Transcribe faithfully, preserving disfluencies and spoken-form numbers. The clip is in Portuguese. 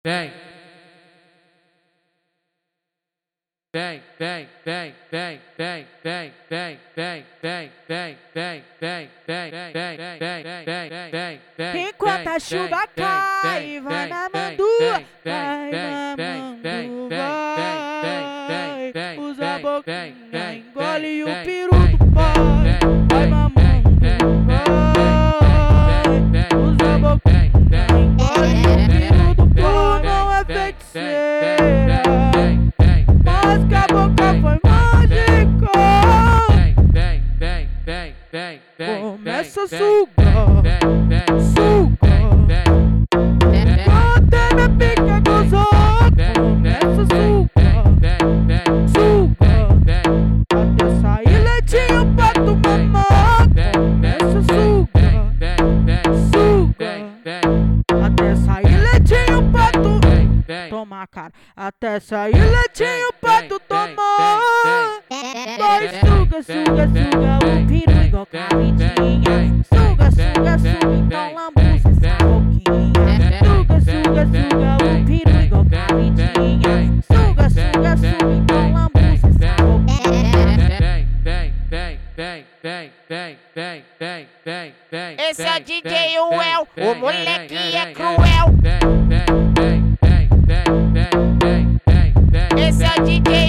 Vem, vem, vem, vem, vem, vem, vem, vem, vem, vem, vem, vem, vem, vem, vem, vem, vem, vem, vem. Enquanto a chuva cai, vai mamando, vai mamando, vai. Usa a boquinha, engole o peru do pai, vai mamando, vai. Usa a boquinha, engole o peru do pai, não é feiticeira, mas que a boca foi mágica. Começa a sugar, sugar. Até minha pica gozou. Começa a sugar, sugar. Até sair leitinho pra tu mamar. Começa a sugar, sugar. Até sair leitinho pra tu tomar, cara. Até sair leitinho pra tu tomar. Vai, suga, suga, suga o piru igual cabritinha. Suga, suga, suga, então lambuça essa boquinha. Suga, suga, suga o piru igual cabritinha. Suga, suga, suga, então lambuça essa boquinha. Vem, vem, vem, vem, vem, vem, vem, vem, vem. Esse é o D J Uel, o moleque é cruel. Vem, vem, vem, vem, vem, vem, vem, vem. Esse é o D J